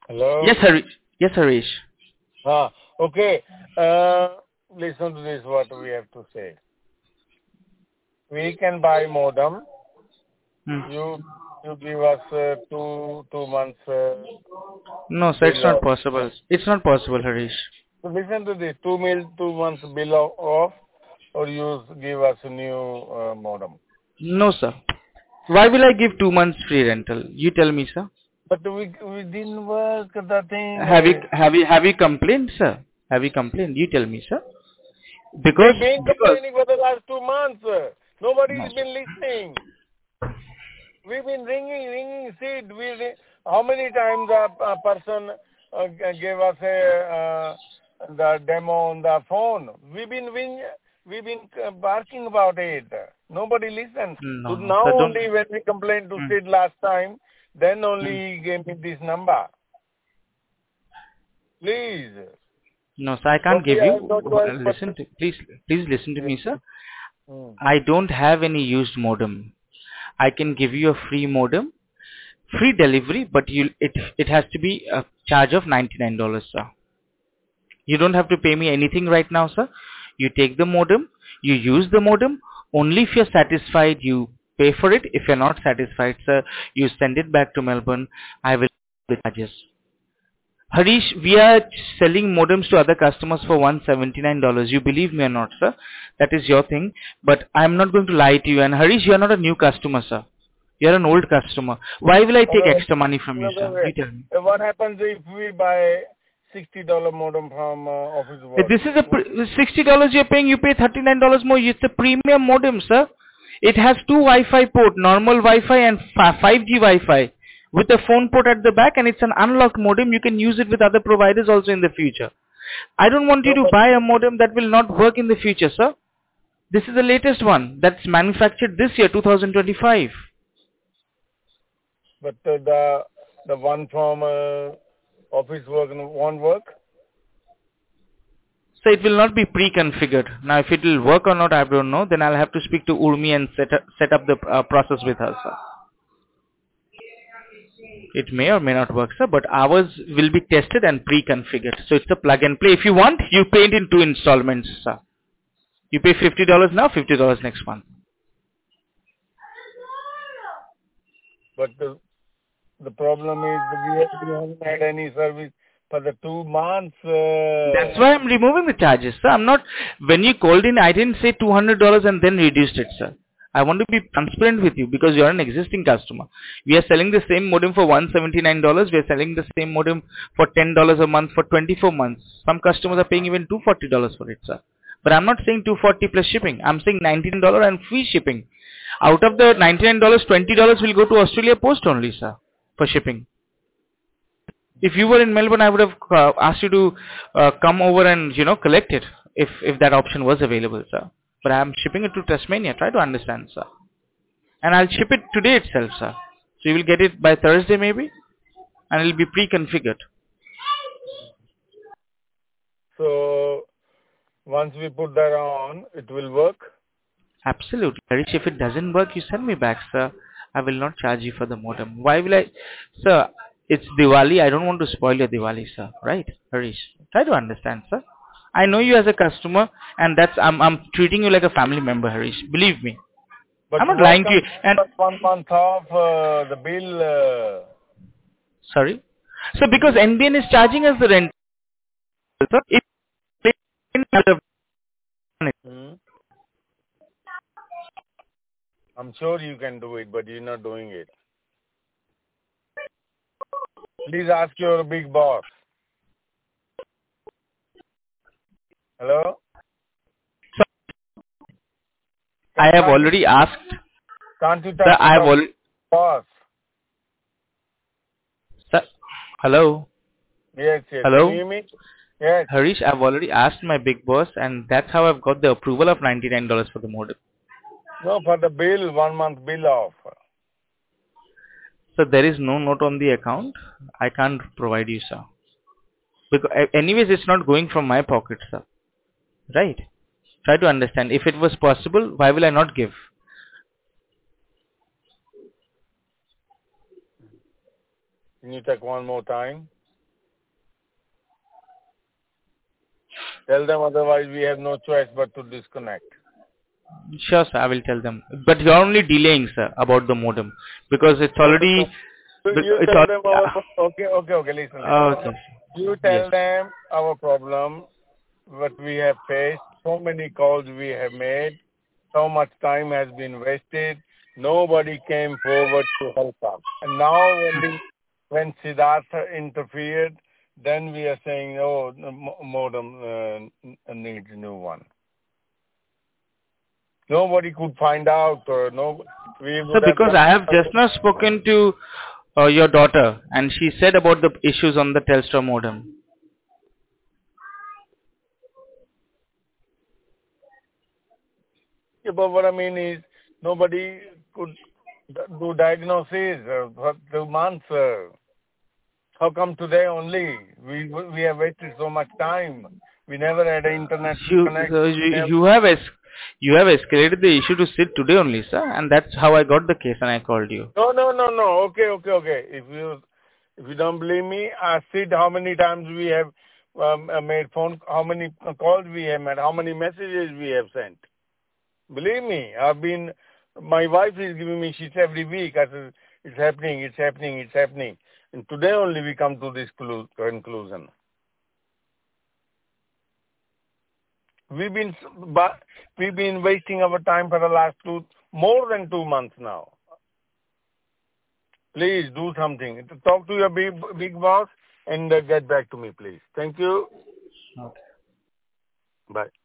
Hello? Yes, Harish. Yes, Harish. Okay. Listen to this, what we have to say. We can buy modem. Hmm. You give us two months No, sir, it's bill not off. possible. It's not possible, Harish. So listen to this, 2 months bill off, or you give us a new modem. No, sir. Why will I give 2 months free rental? You tell me, sir. But we didn't work the thing. Have you complained, sir? Have you complained? You tell me, sir. Because We've been because complaining for the last 2 months. no, Nobody's sir. been listening. We've been ringing, Sid. How many times a person gave us the demo on the phone? We've been barking about it. Nobody listened. So No, no, now sir. Don't. only when we complained to Hmm. Sid last time, then Hmm. only he gave me this number. Please. No, sir. I But can't we give have you. no choice but Listen to. to please listen to Yeah. me, sir. Mm. I don't have any used modem. I can give you a free modem, free delivery, but it has to be a charge of $99, sir. You don't have to pay me anything right now, sir. You take the modem, you use the modem. Only if you're satisfied, you pay for it. If you're not satisfied, sir, you send it back to Melbourne. I will pay the charges. Harish, we are selling modems to other customers for $179. You believe me or not, sir? That is your thing. But I'm not going to lie to you. And Harish, you're not a new customer, sir. You're an old customer. Why will I take Okay, extra money from you, no, wait, sir? wait. You tell me. What happens if we buy $60 modem from Office This Works? is a $60 you're paying. You pay $39 more. It's a premium modem, sir. It has two Wi-Fi port, normal Wi-Fi and 5G Wi-Fi, with a phone port at the back, and it's an unlocked modem. You can use it with other providers also in the future. I don't want you No, to buy a modem that will not work in the future, sir. This is the latest one that's manufactured this year, 2025. but the one from Office Work won't work. So it will not be pre-configured. Now, if it will work or not, I don't know. Then I'll have to speak to Urmi and set up the process with her, sir. It may or may not work, sir, but ours will be tested and pre-configured. So it's a plug and play. If you want, you pay it in 2 installments, sir. You pay $50 now, $50 next month. But the problem is we haven't had any service for the 2 months. That's why I'm removing the charges, sir. I'm not, when you called in, I didn't say $200 and then reduced it, sir. I want to be transparent with you because you're an existing customer. We are selling the same modem for $179. We are selling the same modem for $10 a month for 24 months. Some customers are paying even $240 for it, sir. But I'm not saying 240 plus shipping. I'm saying $19 and free shipping. Out of the $99, $20 will go to Australia Post only, sir, for shipping. If you were in Melbourne, I would have asked you to come over and collect it if that option was available, sir. But I'm shipping it to Tasmania. Try to understand, sir. And I'll ship it today itself, sir. So you will get it by Thursday maybe, and it'll be pre-configured. So once we put that on, it will work. Absolutely. Harish, if it doesn't work, you send me back, sir. I will not charge you for the modem. Why will I? Sir, it's Diwali. I don't want to spoil your Diwali, sir. Right, Harish? Try to understand, sir. I know you as a customer, and I'm treating you like a family member, Harish. Believe me. But I'm not why lying to can't you. you And give us 1 month off the bill? sorry. So because NBN is charging us the rent, sir, if Hmm? I'm sure you can do it, but you're not doing it. Please ask your big boss. Hello? I have Can't you, already asked. can't you Sir, talk to I have the already. boss? Sir, hello, Yes, yes. Can you hello. hear me? Yes. Harish, I've already asked my big boss, and that's how I've got the approval of $99 for the modem. No, for the bill, 1 month bill off. So there is no note on the account. I can't provide you, sir. Because anyways, it's not going from my pocket, sir. Right? Try to understand. If it was possible, why will I not give? Can you take one more time? Tell them, otherwise we have no choice but to disconnect. Sure, sir. I will tell them. But you are only delaying, sir, about the modem because it's already. So you It's tell al- them okay, listen. okay. You Yes. tell them our problem, what we have faced, so many calls we have made, so much time has been wasted, nobody came forward to help us. And now only when Siddhartha interfered, then we are saying, oh, the modem needs a new one. Nobody could find out, or no, we So would have because done. I have just now spoken to your daughter and she said about the issues on the Telstra modem. Yeah, but what I mean is, nobody could do diagnosis for 2 months. How come today only? We have waited so much time. We never had an internet You, connect. so you have escalated the issue to sit today only, sir, and that's how I got the case and I called you. No. Okay. If you don't believe me, ask Sid how many times we have made phone, how many calls we have made, how many messages we have sent. Believe me, my wife is giving me shit every week. I said, it's happening. And today only we come to this conclusion. We've been wasting our time for the last more than 2 months now. Please do something. Talk to your big boss and get back to me, please. Thank you. Okay. Bye.